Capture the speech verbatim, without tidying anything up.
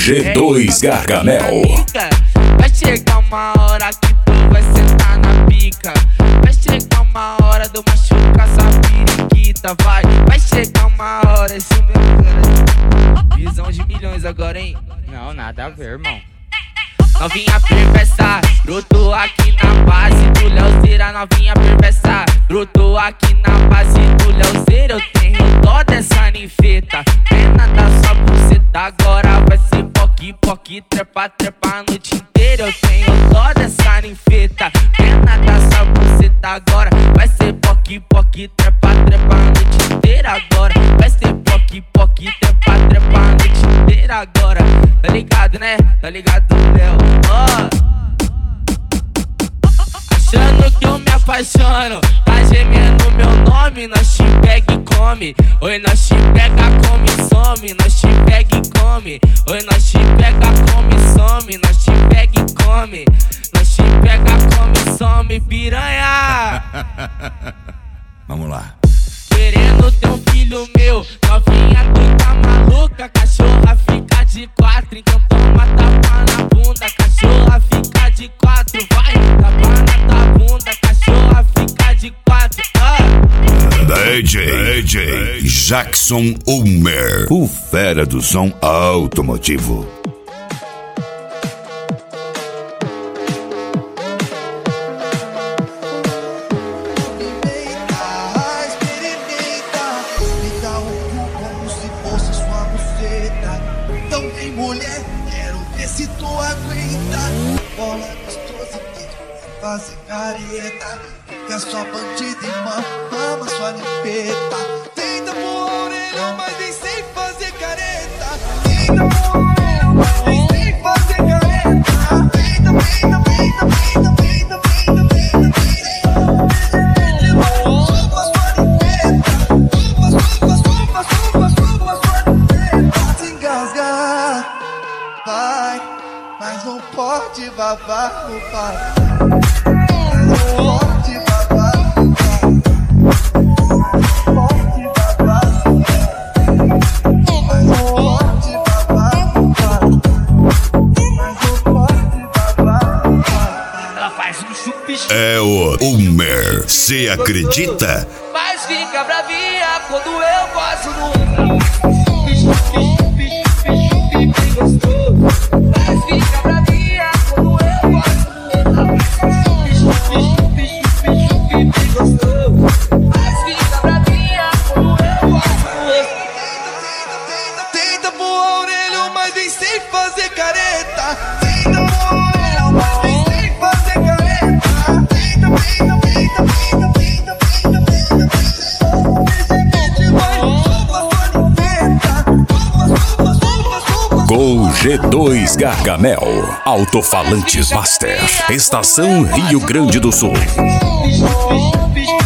G dois Gargamel. Vai chegar uma hora que tu vai sentar na pica. Vai chegar uma hora do machucar essa periquita. Vai, vai chegar uma hora, esse meu cara. Visão de milhões agora, hein? Não, nada a ver, irmão. Novinha perversa, brotou aqui na base do Leozeira. Novinha perversa, brotou aqui na base do Leozeira. Eu tenho dó dessa ninfeta, pena da sua buceta. Agora vai ser poque, poque, trepa, trepa a noite inteira. Eu tenho dó dessa ninfeta, pena da sua buceta. Agora vai ser poque, poque, trepa, trepa a noite inteira. Agora vai ser poque, poque, trepa, trepa a noite inteira. Agora, tá ligado, né? Tá ligado, Léo? Oh. Achando que eu me apaixono, tá gemendo meu nome. Nós te pega e come. Oi, nós te pega, come e some. Nós te pega e come. Oi, nós te pega, come e some. Nós te pega e come. Nós te pega, come e some, piranha. Vamos lá. Querendo ter um filho meu, novinha tu tá maluca. Cachorra fica de quatro, então toma tapa na bunda. Cachorra fica de quatro, vai, tapa na tua bunda. Cachorra fica de quatro, ah. D J, D J Jackson Ulmer, o fera do som automotivo. Mulher, quero ver se tu aguenta. Bola gostosa que vai fazer careta. Que é só bandida e mama, ama sua limpeta. Tenta por orelha, mas nem sei fazer careta. Tenta por orelha, mas nem sei fazer careta. Tenta, tenta, tenta, tenta, tenta, tenta, tenta, tenta. Suba sua limpeta. Suba, suba, suba, suba, suba sua limpeta. Se engasgar. Vai, mas não pode babar no pai. Não pode babar no pai. Não pode babar no pai. Mas não pode babar no pai. Mas não pode babar no pai. Ela faz um chupichu. É o Ulmer, cê acredita? Mas fica bravinha quando eu gosto do mas fica pra mim quando eu gosto. Mas fica pra mim quando eu gosto. Tenta pôr a orelha, mas nem sei fazer careta. Tenta pôr a orelha, mas nem sei fazer careta. Tenta, tenta, tenta, tenta, tenta, tenta, tenta, tenta. Gol G dois Gargamel, Alto-Falantes Master, Estação Rio Grande do Sul.